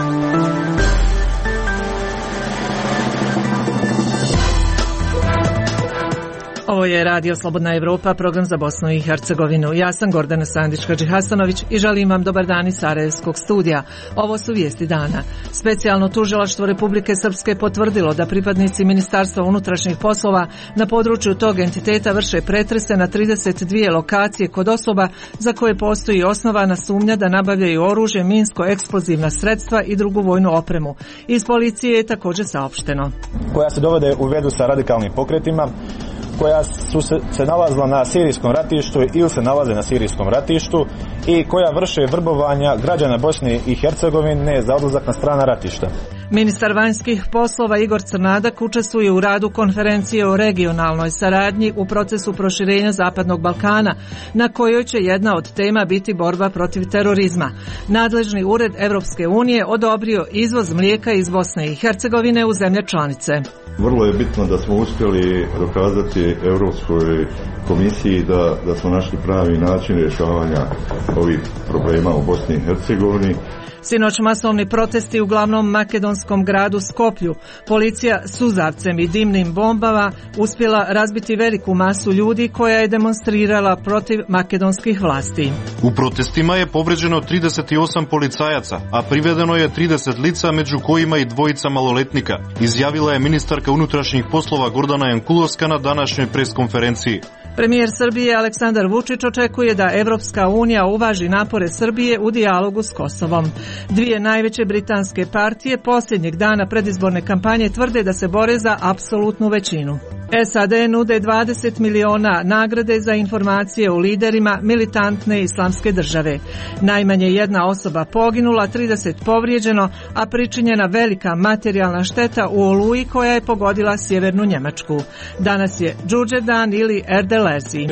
Ovo je Radio Slobodna Evropa, program za Bosnu i Hercegovinu. Ja sam Gordana Sandić-Hadžihasanović i želim vam dobar dan iz Sarajevskog studija. Ovo su vijesti dana. Specijalno tužilaštvo Republike Srpske potvrdilo da pripadnici Ministarstva unutrašnjih poslova na području tog entiteta vrše pretrese na 32 lokacije kod osoba za koje postoji osnovana sumnja da nabavljaju oružje, minsko-eksplozivna sredstva i drugu vojnu opremu. Iz policije je također saopšteno. Koja se dovode u vezu sa radikalnim pokretima, koja su se nalazila na sirijskom ratištu ili se nalaze na sirijskom ratištu i koja vrše vrbovanja građana Bosne i Hercegovine za odlazak na strana ratišta. Ministar vanjskih poslova Igor Crnadak učestvuje u radu konferencije o regionalnoj saradnji u procesu proširenja Zapadnog Balkana, na kojoj će jedna od tema biti borba protiv terorizma. Nadležni ured Evropske unije odobrio izvoz mlijeka iz Bosne i Hercegovine u zemlje članice. Vrlo je bitno da smo uspjeli dokazati Europskoj komisiji da smo našli pravi način rješavanja ovih problema u Bosni i Hercegovini. Sinoć masovni protesti u glavnom makedonskom gradu Skoplju. Policija suzavcem i dimnim bombama uspjela razbiti veliku masu ljudi koja je demonstrirala protiv makedonskih vlasti. U protestima je povređeno 38 policajaca, a privedeno je 30 lica, među kojima i dvojica maloletnika, izjavila je ministarka unutrašnjih poslova Gordana Jankulovska na današnjoj preskonferenciji. Premijer Srbije Aleksandar Vučić očekuje da Evropska unija uvaži napore Srbije u dijalogu s Kosovom. Dvije najveće britanske partije posljednjeg dana predizborne kampanje tvrde da se bore za apsolutnu većinu. SAD nude 20 miliona nagrade za informacije o liderima militantne islamske države. Najmanje jedna osoba poginula, 30 povrijeđeno, a pričinjena velika materijalna šteta u oluji koja je pogodila sjevernu Njemačku. Danas je Đurđevdan ili Erdelezi.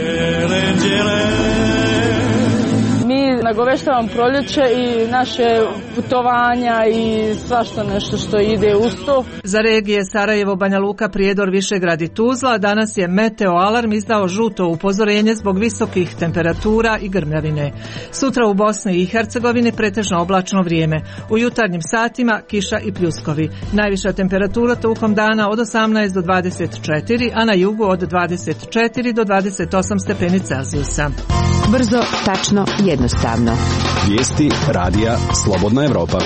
Mi nagoveštavamo proljeće i naše putovanja i svašta nešto što ide uz to. Za regije Sarajevo, Banja Luka, Prijedor, Višegrad i Tuzla danas je Meteo alarm izdao žuto upozorenje zbog visokih temperatura i grmljavine. Sutra u Bosni i Hercegovini pretežno oblačno vrijeme. U jutarnjim satima kiša i pljuskovi. Najviša temperatura tokom dana od 18 do 24, a na jugu od 24 do 28 stepeni Celzijusa. Brzo, tačno, jednostavno. Vijesti radija Slobodna Evropa.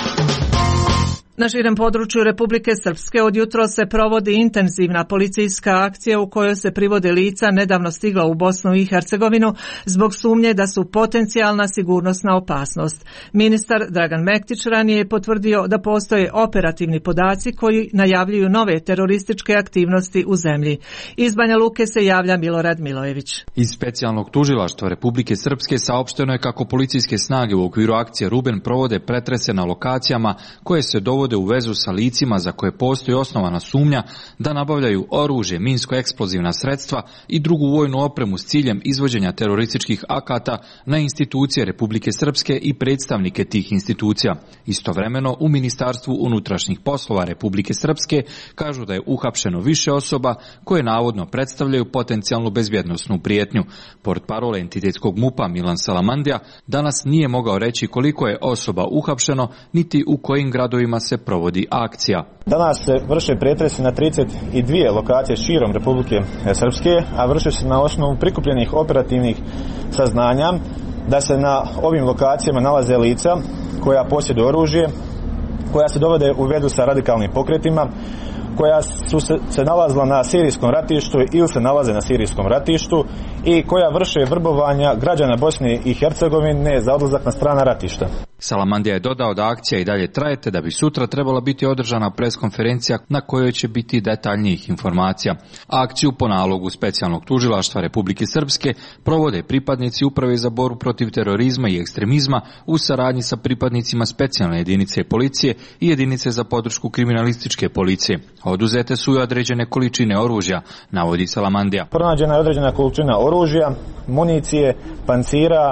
Na širem području Republike Srpske od jutros se provodi intenzivna policijska akcija u kojoj se privode lica nedavno stigla u Bosnu i Hercegovinu zbog sumnje da su potencijalna sigurnosna opasnost. Ministar Dragan Mektić ranije je potvrdio da postoje operativni podaci koji najavljuju nove terorističke aktivnosti u zemlji. Iz Banja Luke se javlja Milorad Milojević. Iz specijalnog tužilaštva Republike Srpske saopšteno je kako policijske snage u okviru akcije Ruben provode pretrese na lokacijama koje se dovode u vezu sa licima za koje postoji osnovana sumnja da nabavljaju oružje, minsko-eksplozivna sredstva i drugu vojnu opremu s ciljem izvođenja terorističkih akata na institucije Republike Srpske i predstavnike tih institucija. Istovremeno u Ministarstvu unutrašnjih poslova Republike Srpske kažu da je uhapšeno više osoba koje navodno predstavljaju potencijalnu bezbjednosnu prijetnju. Portparol entitetskog MUP-a Milan Salamandija danas nije mogao reći koliko je osoba uhapšeno niti u kojim gradovima se provodi akcija. Danas se vrše pretresi na 32 lokacije širom Republike Srpske, a vrše se na osnovu prikupljenih operativnih saznanja da se na ovim lokacijama nalaze lica koja posjeduju oružje, koja se dovode u vezu sa radikalnim pokretima, koja su se nalazila na sirijskom ratištu ili se nalaze na sirijskom ratištu i koja vrše vrbovanja građana Bosne i Hercegovine za odlazak na strana ratišta. Salamandija je dodao da akcija i dalje traje, te da bi sutra trebala biti održana preskonferencija na kojoj će biti detaljnijih informacija. Akciju po nalogu specijalnog tužilaštva Republike Srpske provode pripadnici Uprave za borbu protiv terorizma i ekstremizma u saradnji sa pripadnicima specijalne jedinice policije i jedinice za podršku kriminalističke policije. Oduzete su i određene količine oružja, navodi Salamandija. Pronađena je određena količina oružja, municije, pancira,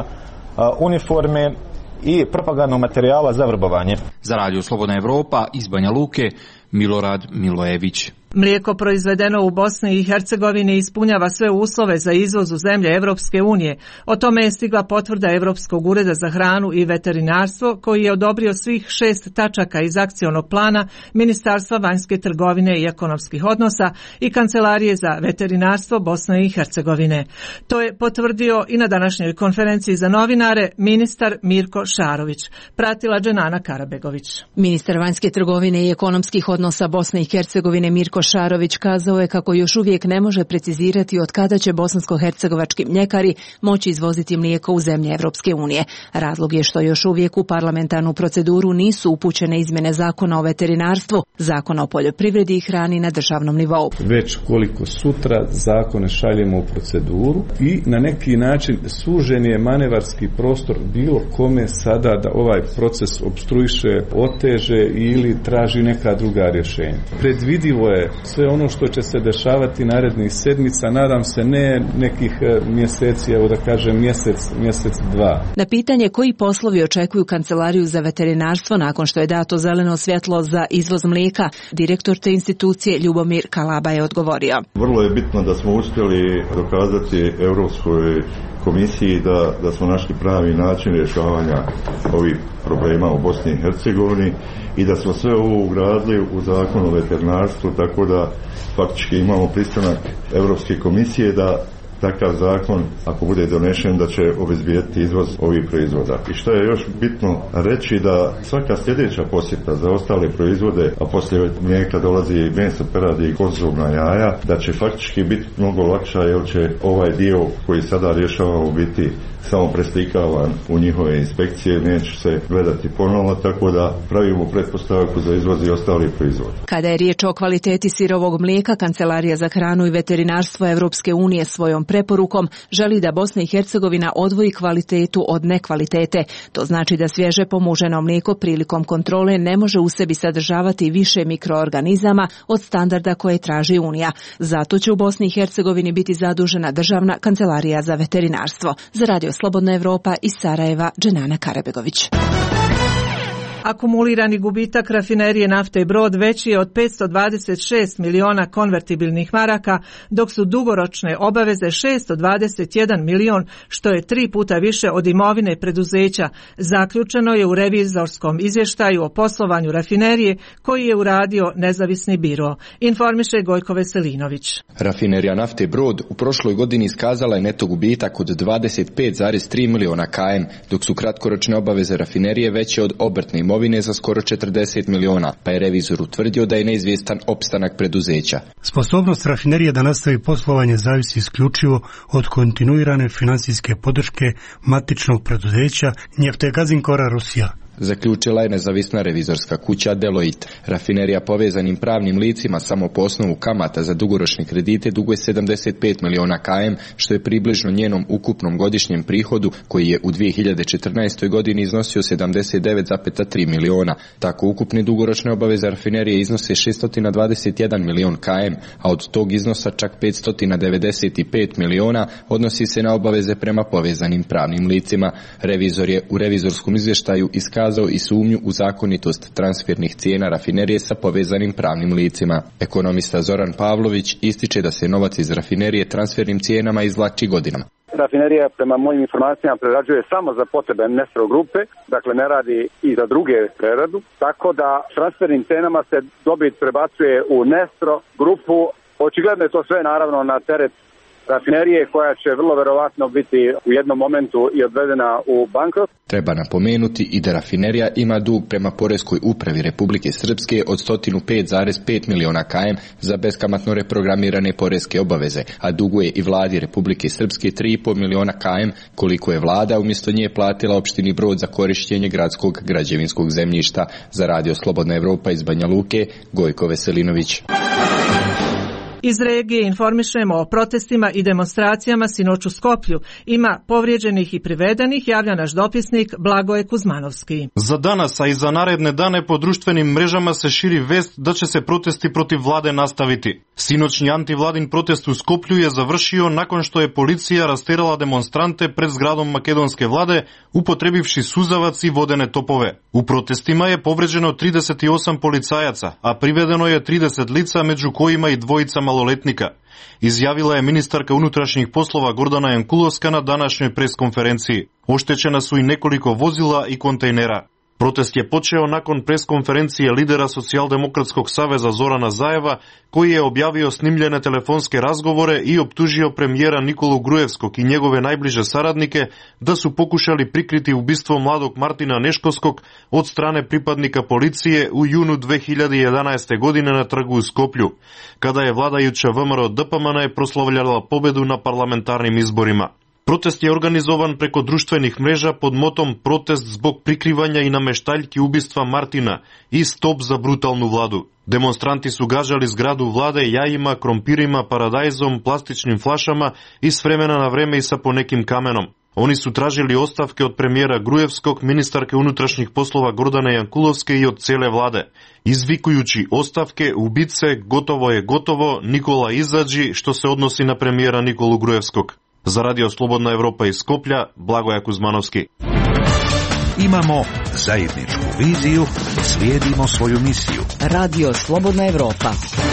uniforme i propagandnog materijala za vrbovanje. Za Radio Slobodna Evropa iz Banja Luke, Milorad Milojević. Mlijeko proizvedeno u Bosni i Hercegovini ispunjava sve uslove za izvoz u zemlje Evropske unije. O tome je stigla potvrda Evropskog ureda za hranu i veterinarstvo koji je odobrio svih 6 tačaka iz akcionog plana Ministarstva vanjske trgovine i ekonomskih odnosa i Kancelarije za veterinarstvo Bosne i Hercegovine. To je potvrdio i na današnjoj konferenciji za novinare ministar Mirko Šarović. Pratila Dženana Karabegović. Ministar vanjske trgovine i ekonomskih odnosa Bosne i Hercegovine Mirko Šarović kazao je kako još uvijek ne može precizirati od kada će bosansko-hercegovački mljekari moći izvoziti mlijeko u zemlje Evropske unije. Razlog je što još uvijek u parlamentarnu proceduru nisu upućene izmjene zakona o veterinarstvu, zakona o poljoprivredi i hrani na državnom nivou. Već koliko sutra zakone šaljemo u proceduru i na neki način sužen je manevarski prostor bilo kome sada da ovaj proces opstruiše, oteže ili traži neka druga rješenja. Predvidivo je sve ono što će se dešavati narednih sedmica, nadam se ne nekih mjeseci, evo da kažem mjesec, dva. Na pitanje koji poslovi očekuju Kancelariju za veterinarstvo nakon što je dato zeleno svjetlo za izvoz mlijeka, direktor te institucije Ljubomir Kalaba je odgovorio. Vrlo je bitno da smo uspjeli dokazati Europskoj komisiji da smo našli pravi način rješavanja ovih problema u Bosni i Hercegovini i da smo sve ovo ugradili u zakon o veterinarstvu, tako da faktički imamo pristanak Europske komisije da takav zakon, ako bude donešen, da će obezbijediti izvoz ovih proizvoda. I što je još bitno reći, da svaka sljedeća posjeta za ostale proizvode, a poslije mlijeka dolazi i meso, peradi i konzumna jaja, da će faktički biti mnogo lakša jer će ovaj dio koji sada rješavamo biti samo preslikavan u njihove inspekcije, neće se gledati ponovno, tako da pravimo pretpostavku za izvoz i ostali proizvod. Kada je riječ o kvaliteti sirovog mlijeka, Kancelarija za hranu i veterinarstvo Evropske unije svojom preporukom želi da Bosna i Hercegovina odvoji kvalitetu od nekvalitete. To znači da svježe pomuženo mlijeko prilikom kontrole ne može u sebi sadržavati više mikroorganizama od standarda koje traži Unija. Zato će u Bosni i Hercegovini biti zadužena Državna kancelarija za veterinarstvo. Za Radio Slobodna Evropa iz Sarajeva, Dženana Karabegović. Akumulirani gubitak rafinerije nafte Brod veći je od 526 miliona konvertibilnih maraka, dok su dugoročne obaveze 621 milion, što je 3 puta više od imovine preduzeća. Zaključeno je u revizorskom izvještaju o poslovanju rafinerije koji je uradio nezavisni biro. Informiše Gojko Veselinović. Rafinerija nafte Brod u prošloj godini iskazala je neto gubitak od 25,3 miliona km, dok su kratkoročne obaveze rafinerije veće od obrtne imovine za skoro 40 miliona, pa je revizor utvrdio da je neizvjestan opstanak preduzeća. Sposobnost rafinerije da nastavi poslovanje zavisi isključivo od kontinuirane financijske podrške matičnog preduzeća Neftegazinkora Rusija. Zaključila je nezavisna revizorska kuća Deloitte. Rafinerija povezanim pravnim licima samo po osnovu kamata za dugoročne kredite duguje 75 miliona km, što je približno njenom ukupnom godišnjem prihodu koji je u 2014. godini iznosio 79,3 miliona. Tako ukupne dugoročne obaveze rafinerije iznose 621 milion km, a od tog iznosa čak 595 miliona odnosi se na obaveze prema povezanim pravnim licima. Revizor je u revizorskom izvještaju iskazao i sumnju u zakonitost transfernih cijena rafinerije sa povezanim pravnim licima. Ekonomista Zoran Pavlović ističe da se novac iz rafinerije transfernim cijenama izvlači godinama. Rafinerija prema mojim informacijama prerađuje samo za potrebe Nestro grupe, dakle ne radi i za druge preradu, tako da transfernim cijenama se dobit prebacuje u Nestro grupu. Očigledno je to sve naravno na teret rafinerije koja će vrlo verovatno biti u jednom momentu i odvedena u bankrot. Treba napomenuti i da rafinerija ima dug prema Poreskoj upravi Republike Srpske od 105,5 miliona km za beskamatno reprogramirane poreske obaveze, a duguje i vladi Republike Srpske 3,5 miliona km, koliko je vlada umjesto nje platila opštini Brod za korištenje gradskog građevinskog zemljišta. Za Radio Slobodna Evropa iz Banja Luke, Gojko Veselinović. Iz regije informišemo o protestima i demonstracijama sinoć u Skoplju. Ima povrijeđenih i privedenih, javlja naš dopisnik Blagoje Kuzmanovski. За danas, a i za naredne dane po društvenim mrežama se širi vest da će se protesti protiv vlade nastaviti. Sinoćni antivladin protest u Skoplju je završio nakon što je policija rasterala demonstrante pred zgradom makedonske vlade, upotrebivši suzavac i vodene topove. U protestima je povređeno 38 policajaca, a privedeno je 30 lica, među kojima i dvojica maloletnika. Izjavila je ministarka unutrašnjih poslova Gordana Jankulovska na današnjoj preskonferenciji. Oštećena su i nekoliko vozila i kontejnera. Protest je počeo nakon preskonferencije lidera Socijaldemokratskog saveza Zorana Zajeva, koji je objavio snimljene telefonske razgovore i optužio premijera Nikolu Grujevskog i njegove najbliže saradnike da su pokušali prikriti ubistvo mladog Martina Neškovskog od strane pripadnika policije u junu 2011. godine na trgu u Skoplju, kada je vladajuća VMRO DPMN proslavljala pobedu na parlamentarnim izborima. Protest je organizovan preko društvenih mreža pod motom Protest zbog prikrivanja i nameštaljki ubistva Martina i Stop za brutalnu vladu. Demonstranti su gađali zgradu vlade jajima, krompirima, paradajzom, plastičnim flašama i s vremena na vreme i sa ponekim kamenom. Oni su tražili ostavke od premijera Grujevskog, ministarke unutrašnjih poslova Gordane Jankulovske i od cijele vlade, izvikujući ostavke, ubice, gotovo je gotovo, Nikola izađi, što se odnosi na premijera Nikolu Grujevskog. Za Radio Slobodna Evropa iz Skoplja, Blagoje Kuzmanovski. Imamo zajedničku viziju, slijedimo svoju misiju. Radio Slobodna Evropa.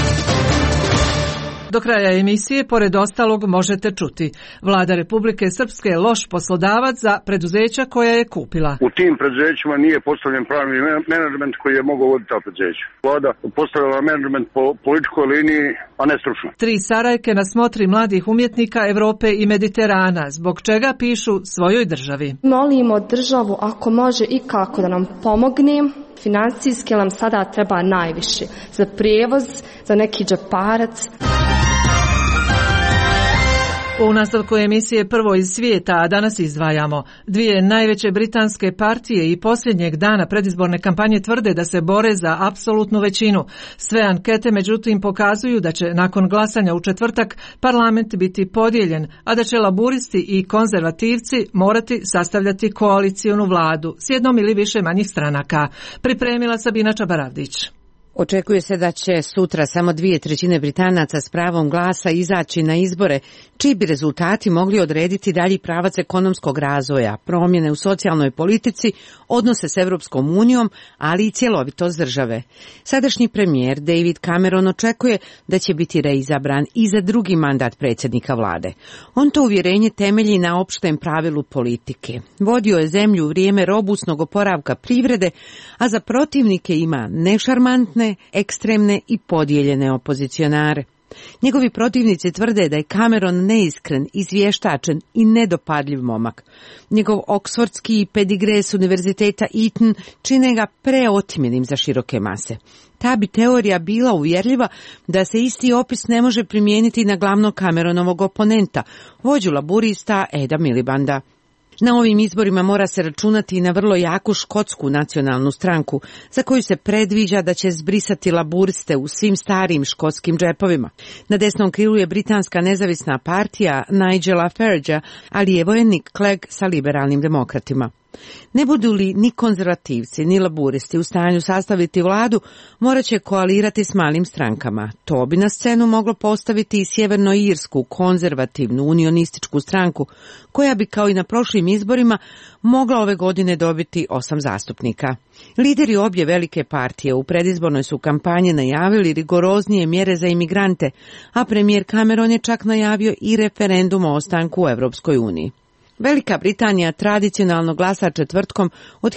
Do kraja emisije, pored ostalog, možete čuti: Vlada Republike Srpske je loš poslodavac za preduzeća koja je kupila. U tim preduzećima nije postavljen pravni menadžment koji je mogao voditi ta preduzeća. Vlada postavila menadžment po političkoj liniji, a ne stručno. 3 Sarajke na smotri mladih umjetnika Evrope i Mediterana, zbog čega pišu svojoj državi. Molimo državu ako može i kako da nam pomogne. Financijski nam sada treba najviše. Za prijevoz, za neki džeparac. U nastavku emisije Prvo iz svijeta, a danas izdvajamo: 2 najveće britanske partije i posljednjeg dana predizborne kampanje tvrde da se bore za apsolutnu većinu. Sve ankete međutim pokazuju da će nakon glasanja u četvrtak parlament biti podijeljen, a da će laburisti i konzervativci morati sastavljati koalicijonu vladu s jednom ili više manjih stranaka. Pripremila Sabina Čabaravdić. Očekuje se da će sutra samo 2/3 Britanaca s pravom glasa izaći na izbore, čiji bi rezultati mogli odrediti dalji pravac ekonomskog razvoja, promjene u socijalnoj politici, odnose s Evropskom unijom, ali i cjelovitost države. Sadašnji premijer David Cameron očekuje da će biti reizabran i za drugi mandat predsjednika vlade. On to uvjerenje temelji na opštem pravilu politike. Vodio je zemlju u vrijeme robusnog oporavka privrede, a za protivnike ima nešarmantne, ekstremne i podijeljene opozicionare. Njegovi protivnici tvrde da je Cameron neiskren, izvještačen i nedopadljiv momak. Njegov oksfordski pedigre s univerziteta Eton čine ga preotmjenim za široke mase. Ta bi teorija bila uvjerljiva da se isti opis ne može primijeniti na glavnog Cameronovog oponenta, vođu laburista Eda Milibanda. Na ovim izborima mora se računati i na vrlo jaku škotsku nacionalnu stranku, za koju se predviđa da će zbrisati laburiste u svim starim škotskim džepovima. Na desnom krilu je britanska nezavisna partija Nigela Faragea, ali je Nick Clegg sa liberalnim demokratima. Ne budu li ni konzervativci ni laburisti u stanju sastaviti vladu, morat će koalirati s malim strankama. To bi na scenu moglo postaviti i sjevernoirsku konzervativnu unionističku stranku, koja bi kao i na prošlim izborima mogla ove godine dobiti 8 zastupnika. Lideri obje velike partije u predizbornoj su kampanji najavili rigoroznije mjere za imigrante, a premijer Cameron je čak najavio i referendum o ostanku u Evropskoj uniji. Velika Britanija tradicionalno glasa četvrtkom od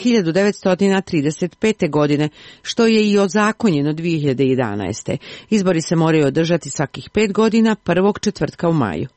1935. godine, što je i ozakonjeno 2011. Izbori se moraju održati svakih 5 godina, prvog četvrtka u maju.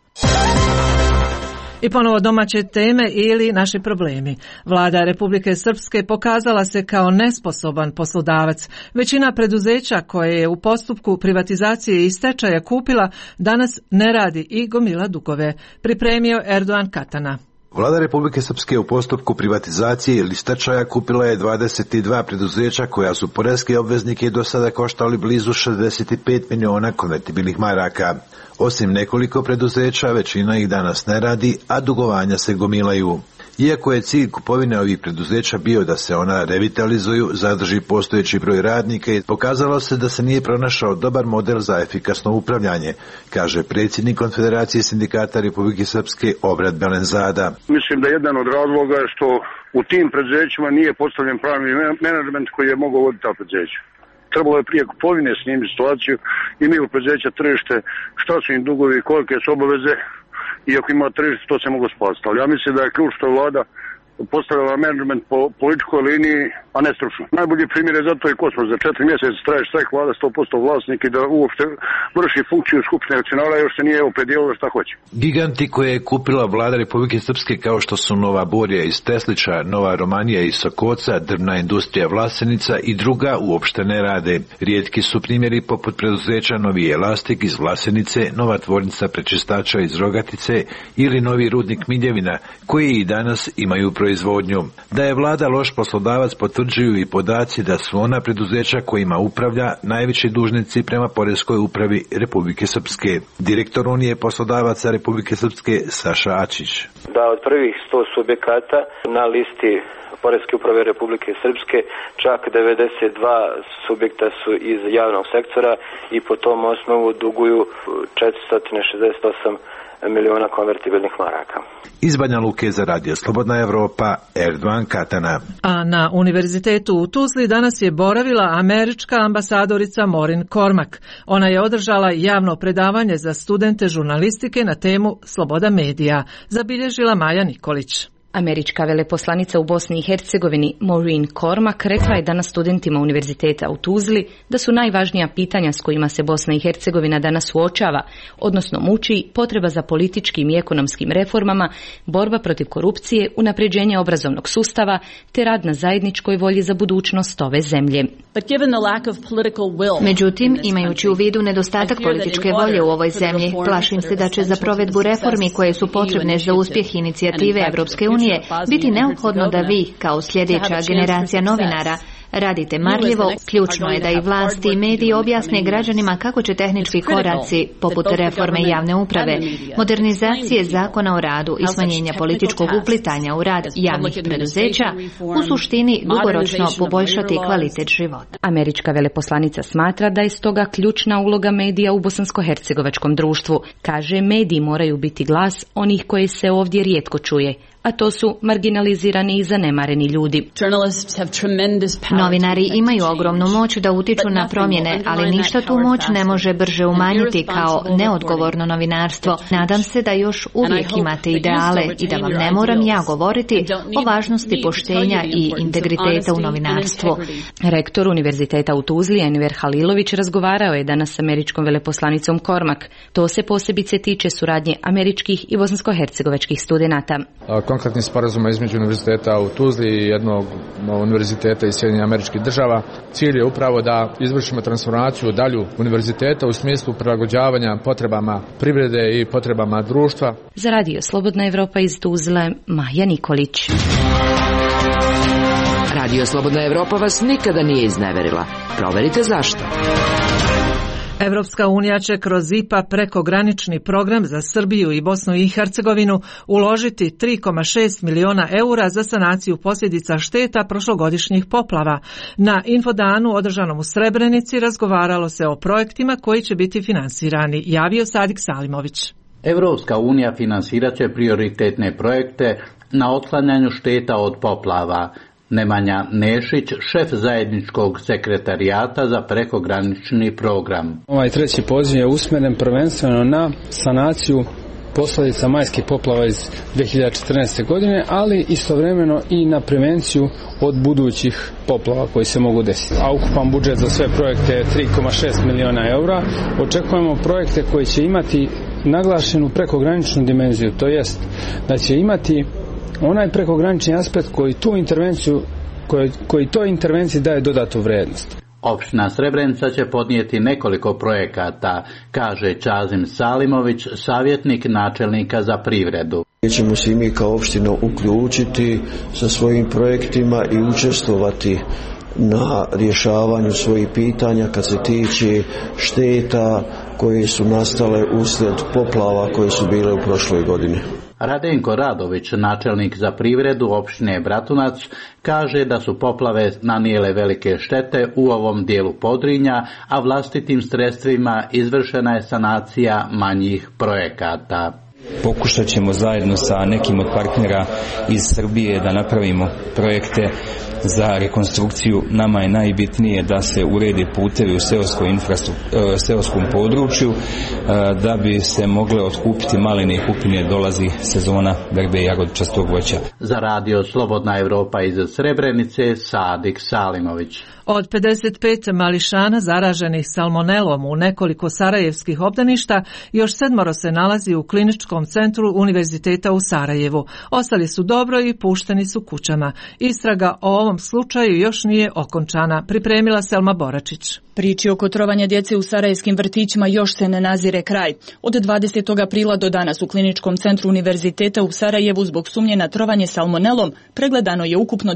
I ponovo domaće teme ili naši problemi. Vlada Republike Srpske pokazala se kao nesposoban poslodavac. Većina preduzeća koje je u postupku privatizacije i stečaja kupila danas ne radi i gomila dugove. Pripremio Erdogan Katana. Vlada Republike Srpske u postupku privatizacije ili stečaja kupila je 22 preduzeća koja su poreske obveznike do sada koštali blizu 65 miliona konvertibilnih maraka. Osim nekoliko preduzeća, većina ih danas ne radi, a dugovanja se gomilaju. Iako je cilj kupovine ovih preduzeća bio da se ona revitalizuju, zadrži postojeći broj radnika i pokazalo se da se nije pronašao dobar model za efikasno upravljanje, kaže predsjednik Konfederacije sindikata Republike Srpske Obrad Belenzada. Mislim da jedan od razloga je što u tim preduzećima nije postavljen pravi menadžment koji je mogao voditi ta preduzeća. Trebalo je prije kupovine snimiti situaciju, imaju preduzeća tržište, šta su im dugovi, kolike su obaveze. Iako ima tržište, to se mogu spasiti. Ali ja mislim da je ključ što je vlada postavila menadžment po političkoj liniji, a ne stručno. Najbolji primjer je zato i Kosmos. Za 4 mjeseca traje štrajk, vlada 100% vlasnik i da uopšte vrši funkciju skupštine akcionara još se nije opredijelilo šta hoće. Giganti koje je kupila vlada Republike Srpske kao što su Nova Borija iz Teslića, Nova Romanija iz Sokoca, drvna industrija Vlasenica i druga uopšte ne rade. Rijetki su primjeri poput preduzeća Novi Elastik iz Vlasenice, Nova tvornica prečistača iz Rogatice ili Novi rudnik Miljevina, koji i danas imaju proizvodnju. Da je vlada loš poslodavac potvrđuju i podaci da su ona preduzeća kojima upravlja najveći dužnici prema Poreskoj upravi Republike Srpske. Direktor Unije poslodavaca Republike Srpske Saša Ačić. Da od prvih 100 subjekata na listi Poreske uprave Republike Srpske čak 92 subjekta su iz javnog sektora i po tom osnovu duguju 468 miliona konvertibilnih maraka. Iz Banja Luke za Radio Slobodna Evropa, Erdogan Katana. A na Univerzitetu u Tuzli danas je boravila američka ambasadorica Maureen Cormack. Ona je održala javno predavanje za studente žurnalistike na temu Sloboda medija, zabilježila Maja Nikolić. Američka veleposlanica u Bosni i Hercegovini Maureen Cormack rekla je danas studentima Univerziteta u Tuzli da su najvažnija pitanja s kojima se Bosna i Hercegovina danas suočava, odnosno muči, potreba za političkim i ekonomskim reformama, borba protiv korupcije, unapređenje obrazovnog sustava te rad na zajedničkoj volji za budućnost ove zemlje. Međutim, imajući u vidu nedostatak političke volje u ovoj zemlji, plašim se da će za provedbu reformi koje su potrebne za uspjeh inicijative Evropske unije biti neophodno da vi, kao sljedeća generacija novinara, radite marljivo. Ključno je da i vlasti i mediji objasne građanima kako će tehnički koraci, poput reforme javne uprave, modernizacije zakona o radu i smanjenja političkog uplitanja u rad javnih preduzeća, u suštini dugoročno poboljšati kvalitet života. Američka veleposlanica smatra da je stoga ključna uloga medija u bosansko-hercegovačkom društvu. Kaže, mediji moraju biti glas onih koji se ovdje rijetko čuje, a to su marginalizirani i zanemareni ljudi. Novinari imaju ogromnu moć da utiču na promjene, ali ništa tu moć ne može brže umanjiti kao neodgovorno novinarstvo. Nadam se da još uvijek imate ideale i da vam ne moram ja govoriti o važnosti poštenja i integriteta u novinarstvu. Rektor Univerziteta u Tuzli, Enver Halilović, razgovarao je danas s američkom veleposlanicom Cormack. To se posebice tiče suradnje američkih i bosansko-hercegovačkih studenata. Konkretnih sporazuma između univerziteta u Tuzli i jednog univerziteta iz Sjedinjenih Američkih Država. Cilj je upravo da izvršimo transformaciju dalju univerziteta u smislu prilagođavanja potrebama privrede i potrebama društva. Za Radio Slobodna Evropa iz Tuzle, Maja Nikolić. Radio Slobodna Evropa vas nikada nije izneverila. Proverite zašto. Evropska unija će kroz IPA prekogranični program za Srbiju i Bosnu i Hercegovinu uložiti 3,6 miliona eura za sanaciju posljedica šteta prošlogodišnjih poplava. Na infodanu održanom u Srebrenici razgovaralo se o projektima koji će biti finansirani, javio Sadik Salimović. Evropska unija finansirat će prioritetne projekte na otklanjanju šteta od poplava. Nemanja Nešić, šef zajedničkog sekretarijata za prekogranični program. Ovaj treći poziv je usmjeren prvenstveno na sanaciju posljedica majskih poplava iz 2014. godine, ali istovremeno i na prevenciju od budućih poplava koji se mogu desiti. A ukupan budžet za sve projekte je 3,6 miliona eura. Očekujemo projekte koji će imati naglašenu prekograničnu dimenziju, to jest da će imati onaj prekogranični aspekt koji toj intervenciji daje dodatu vrijednost. Opština Srebrenica će podnijeti nekoliko projekata, kaže Čazim Salimović, savjetnik načelnika za privredu. Ćemo se i mi kao opština uključiti sa svojim projektima i učestvovati na rješavanju svojih pitanja kad se tiče šteta koje su nastale uslijed poplava koje su bile u prošloj godini. Radenko Radović, načelnik za privredu opštine Bratunac, kaže da su poplave nanijele velike štete u ovom dijelu Podrinja, a vlastitim sredstvima izvršena je sanacija manjih projekata. Pokušat ćemo zajedno sa nekim od partnera iz Srbije da napravimo projekte za rekonstrukciju. Nama je najbitnije da se urede putevi u seoskom području da bi se mogle otkupiti maline i kupine, dolazi sezona berbe i jagodičastog voća. Za radio Slobodna Evropa iz Srebrenice, Sadik Salimović. Od 55 mališana zaraženih salmonelom u nekoliko sarajevskih obdaništa, još 7 se nalazi u kliničkom centru Univerziteta u Sarajevu. Ostali su dobro i pušteni su kućama. Istraga o ovom slučaju još nije okončana, pripremila Selma Boračić. Priči oko trovanja djece u sarajevskim vrtićima još se ne nazire kraj. Od 20. aprila do danas u kliničkom centru Univerziteta u Sarajevu zbog sumnje na trovanje salmonelom pregledano je ukupno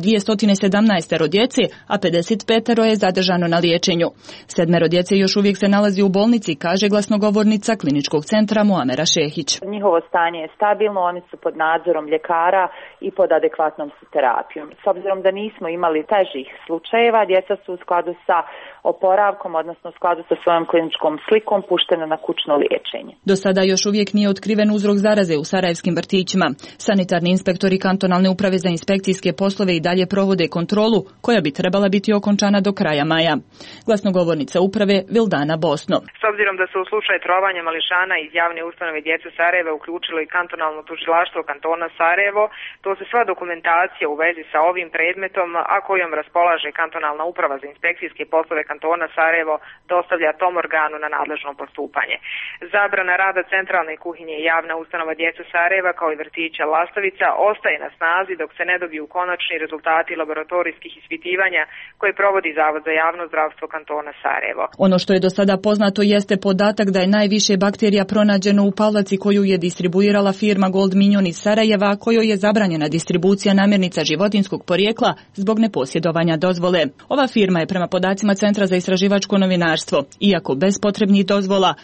217 djece, a 55 je zadržano na liječenju. 7 djece još uvijek se nalazi u bolnici, kaže glasnogovornica kliničkog centra Muamera Šehić. Njihovo stanje je stabilno, oni su pod nadzorom ljekara i pod adekvatnom terapijom. S obzirom da nismo imali težih slučajeva, djeca su u skladu sa oporavkom, odnosno u skladu sa svojom kliničkom slikom, puštena na kućno liječenje. Do sada još uvijek nije otkriven uzrok zaraze u sarajevskim vrtićima. Sanitarni inspektori kantonalne uprave za inspekcijske poslove i dalje provode kontrolu koja bi trebala biti okončana do kraja maja. Glasnogovornica uprave Vildana Bosno. S obzirom da se u slučaju trovanja mališana iz javne ustanove djece Sarajeva uključilo i kantonalno tužilaštvo kantona Sarajevo, to se sva dokumentacija u vezi sa ovim predmetom, a kojom raspolaže kantonalna uprava za inspekcijske poslove kantona Sarajevo, dostavlja tom organu na nadležno postupanje. Zabrana rada centralne kuhinje i javna ustanova djece Sarajeva kao i vrtića Lastavica ostaje na snazi dok se ne dobiju konačni rezultati laboratorijskih ispitivanja koje provodi Zavod za javno zdravstvo kantona Sarajevo. Ono što je do sada poznato jeste podatak da je najviše bakterija pronađeno u palaci koju je distribuirala firma Gold Minion iz Sarajeva, kojoj je zabranjena distribucija namirnica životinjskog porijekla zbog neposjedovanja dozvole. Ova firma je prema podacima Centra za istraživačko novinarstvo, iako bez potrebnih dozvola,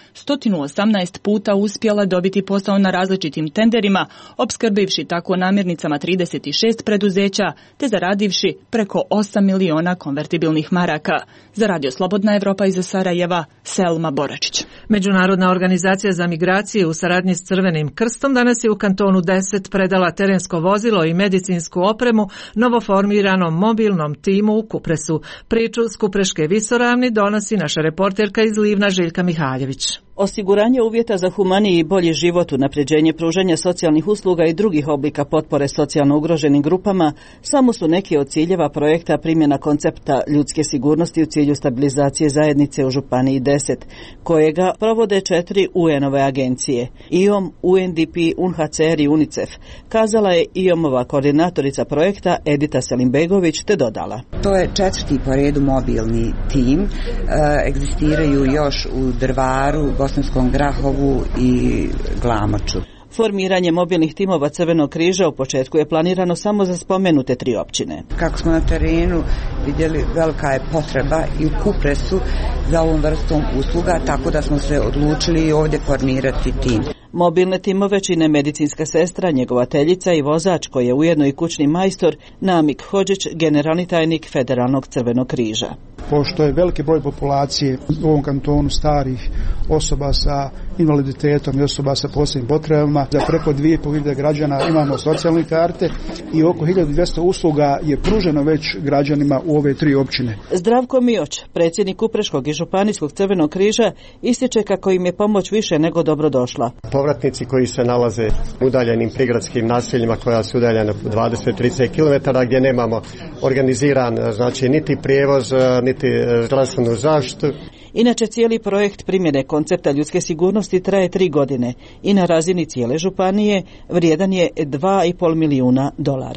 118 puta uspjela dobiti posao na različitim tenderima, opskrbivši tako namirnicama 36 preduzeća, te zaradivši preko 8 miliona konvertibilnih maraka. Za Radio Slobodna Evropa iz Sarajeva, Selma Boračić. Međunarodna organizacija za migracije u saradnji s Crvenim krstom danas je u kantonu 10 predala terensko vozilo i medicinsku opremu novoformiranom mobilnom timu u Kupresu. Priču s Kupreške visoravni donosi naša reporterka iz Livna Željka Mihaljević. Osiguranje uvjeta za humaniji i bolji život, unapređenje pružanja socijalnih usluga i drugih oblika potpore socijalno ugroženim grupama samo su neki od ciljeva projekta primjena koncepta ljudske sigurnosti u cilju stabilizacije zajednice u Županiji 10, kojega provode 4 UN-ove agencije, IOM, UNDP, UNHCR i UNICEF, kazala je IOM-ova koordinatorica projekta Edita Selimbegović te dodala. To je 4. po redu mobilni tim, egzistiraju još u Drvaru, Bosanskom Grahovu i Glamoču. Formiranje mobilnih timova Crvenog križa u početku je planirano samo za spomenute 3 općine. Kako smo na terenu vidjeli, velika je potreba i u Kupresu za ovom vrstom usluga, tako da smo se odlučili ovdje formirati tim. Mobilne timove čine medicinska sestra, njegovateljica i vozač koji je ujedno i kućni majstor Namik Hodžić, generalni tajnik Federalnog Crvenog križa. Pošto je veliki broj populacije u ovom kantonu starih osoba sa invaliditetom i osoba sa posebnim potrebama, za preko 2.500 građana imamo socijalne karte i oko 1200 usluga je pruženo već građanima u ove 3 općine. Zdravko Mioć, predsjednik Kupreškog i Županijskog Crvenog križa, ističe kako im je pomoć više nego dobrodošla. Povratnici koji se nalaze u udaljenim prigradskim naseljima koja su udaljena 20-30 km gdje nemamo organiziran niti prijevoz, niti zdravstvenu zaštitu. Inače, cijeli projekt primjene koncepta ljudske sigurnosti traje 3 godine i na razini cijele županije vrijedan je $2,5 milijuna.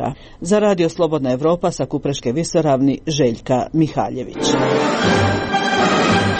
Za Radio Slobodna Evropa sa Kupreške visoravni Željka Mihaljević.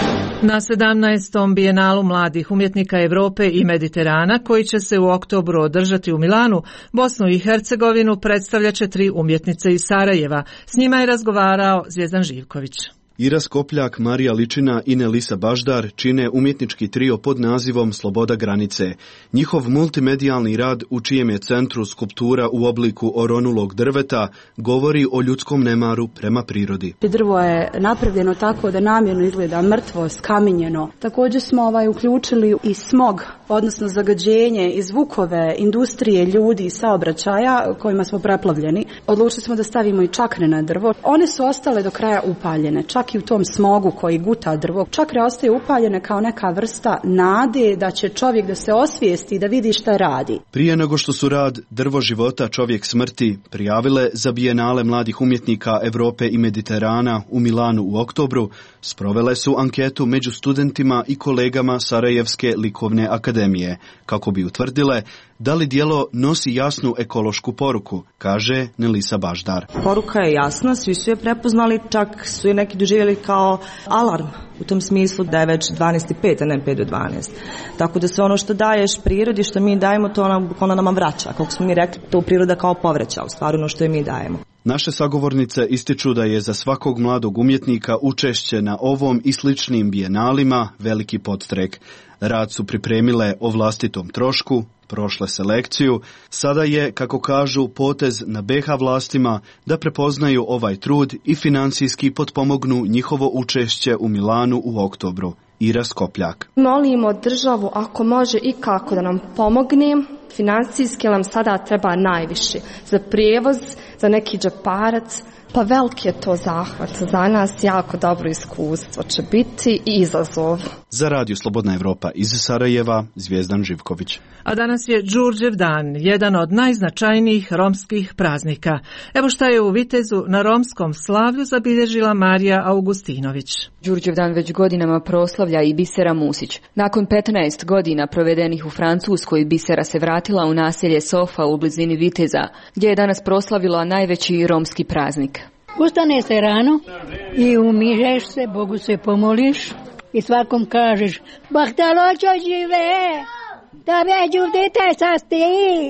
Na 17. bijenalu mladih umjetnika Europe i Mediterana, koji će se u oktobru održati u Milanu, Bosnu i Hercegovinu predstavljat će 3 umjetnice iz Sarajeva. S njima je razgovarao Zvijezdan Živković. Ira Skopljak, Marija Ličina i Nelisa Baždar čine umjetnički trio pod nazivom Sloboda granice. Njihov multimedijalni rad, u čijem je centru skulptura u obliku oronulog drveta, govori o ljudskom nemaru prema prirodi. Drvo je napravljeno tako da namjerno izgleda mrtvo, skamenjeno. Također smo uključili i smog, odnosno zagađenje i zvukove industrije, ljudi i saobraćaja kojima smo preplavljeni. Odlučili smo da stavimo i čakre na drvo. One su ostale do kraja upaljene, čak i u tom smogu koji guta drvo. Čakre ostaju upaljene kao neka vrsta nade da će čovjek da se osvijesti i da vidi šta radi. Prije nego što su rad Drvo života, čovjek smrti prijavile za bijenale mladih umjetnika Europe i Mediterana u Milanu u oktobru, sprovele su anketu među studentima i kolegama Sarajevske likovne akademije, kako bi utvrdile da li djelo nosi jasnu ekološku poruku, kaže Nelisa Baždar. Poruka je jasna, svi su je prepoznali, čak su je neki doživjeli kao alarm, u tom smislu da je već 12:05, a ne 5 do 12. Tako da se ono što daješ prirodi, što mi dajemo, to ona nama vraća. Kako smo mi rekli, to priroda kao povraća, u stvari ono što je mi dajemo. Naše sagovornice ističu da je za svakog mladog umjetnika učešće na ovom i sličnim bijenalima veliki podstrek. Rad su pripremile o vlastitom trošku, prošle selekciju, sada je, kako kažu, potez na BiH vlastima da prepoznaju ovaj trud i financijski potpomognu njihovo učešće u Milanu u oktobru. Ira Skopljak. Molimo državu ako može i kako da nam pomogne, financijski nam sada treba najviše. Za prijevoz, za neki džeparac, pa veliki je to zahvat. Za nas jako dobro iskustvo će biti i izazov. Za Radio Slobodna Evropa iz Sarajeva, Zvijezdan Živković. A danas je Đurđev dan, jedan od najznačajnijih romskih praznika. Evo šta je u Vitezu na romskom slavlju zabilježila Marija Augustinović. Đurđev dan već godinama proslavlja i Bisera Musić. Nakon 15 godina provedenih u Francuskoj, Bisera se vratila u naselje Sofa u blizini Viteza, gdje je danas proslavila najveći romski praznik. Ustane se rano i umižeš se, Bogu se pomoliš i svakom kažeš Bahtaloćo žive, da među dite sasti,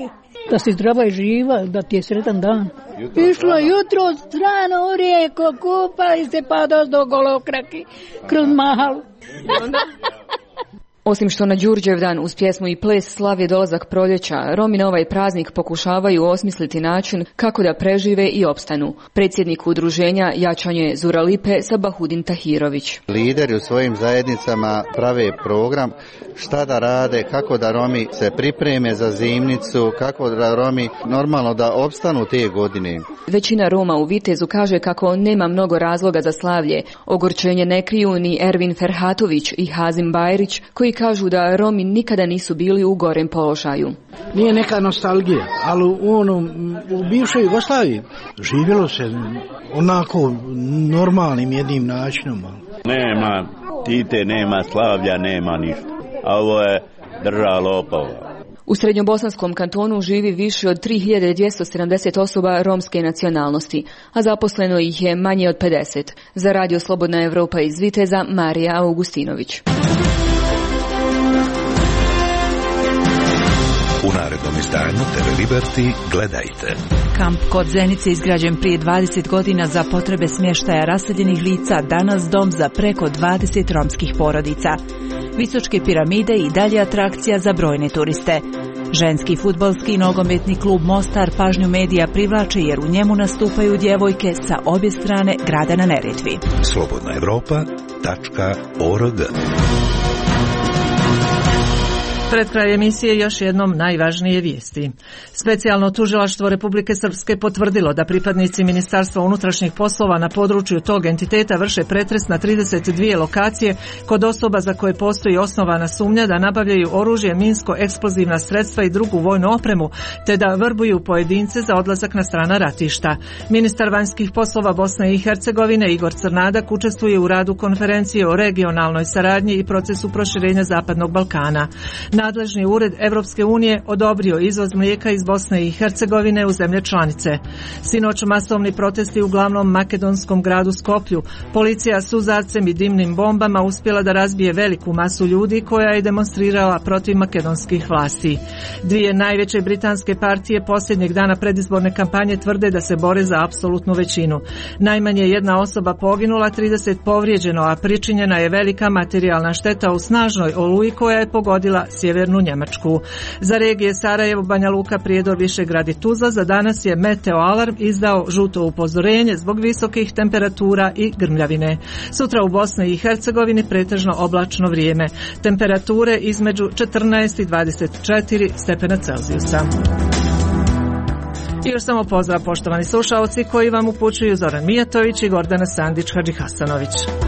da si zdrava i živa, da ti je sretan dan. Išlo jutro strano u rijeku, kupali se pa do Golokraki, kroz Mahalu. Osim što na Đurđev dan uz pjesmu i ples slavlje dolazak proljeća, Romi na ovaj praznik pokušavaju osmisliti način kako da prežive i opstanu. Predsjednik udruženja Jačanje Zuralipe Sabahudin Tahirović. Lideri u svojim zajednicama prave program šta da rade, kako da Romi se pripreme za zimnicu, kako da Romi normalno da opstanu te godine. Većina Roma u Vitezu kaže kako nema mnogo razloga za slavlje. Ogorčenje ne kriju ni Ervin Ferhatović i Hazim Bajrić, koji kažu da Romi nikada nisu bili u gorem položaju. Nije neka nostalgija, ali u bivšoj Jugoslaviji živjelo se onako normalnim jednim načinom. Nema Tite, nema slavlja, nema ništa. A ovo je država lopova. U Srednjobosanskom kantonu živi više od 3270 osoba romske nacionalnosti, a zaposleno ih je manje od 50. Za Radio Slobodna Evropa iz Viteza, Marija Augustinović. U narednom izdanju TV Liberty gledajte. Kamp kod Zenice izgrađen prije 20 godina za potrebe smještaja raseljenih lica, danas dom za preko 20 romskih porodica. Visočke piramide i dalje atrakcija za brojne turiste. Ženski fudbalski i nogometni klub Mostar pažnju medija privlači jer u njemu nastupaju djevojke sa obje strane grada na Neretvi. slobodnaevropa.org. Pred kraj emisije još jednom najvažnije vijesti. Specijalno tužilaštvo Republike Srpske potvrdilo da pripadnici Ministarstva unutrašnjih poslova na području tog entiteta vrše pretres na 32 lokacije kod osoba za koje postoji osnovana sumnja da nabavljaju oružje, minsko-eksplozivna sredstva i drugu vojnu opremu, te da vrbuju pojedince za odlazak na strana ratišta. Ministar vanjskih poslova Bosne i Hercegovine Igor Crnadak učestvuje u radu konferencije o regionalnoj saradnji i procesu proširenja Zapadnog Balkana. Nadležni ured Evropske unije odobrio izvoz mlijeka iz Bosne i Hercegovine u zemlje članice. Sinoć masovni protesti u glavnom makedonskom gradu Skoplju. Policija suzavcem i dimnim bombama uspjela da razbije veliku masu ljudi koja je demonstrirala protiv makedonskih vlasti. Dvije najveće britanske partije posljednjeg dana predizborne kampanje tvrde da se bore za apsolutnu većinu. Najmanje jedna osoba poginula, 30 povrijeđeno, a pričinjena je velika materijalna šteta u snažnoj oluji koja je pogodila sjevernu Njemačku. Za regije Sarajevo, Banja Luka, Prijedor, Višegrad i Tuzla za danas je Meteo Alarm izdao žuto upozorenje zbog visokih temperatura i grmljavine. Sutra u Bosni i Hercegovini pretežno oblačno vrijeme. Temperature između 14 i 24 stepena Celzijusa. I još samo pozdrav poštovani slušaoci koji vam upućuju Zoran Mijatović i Gordana Sandić-Hadžihasanović.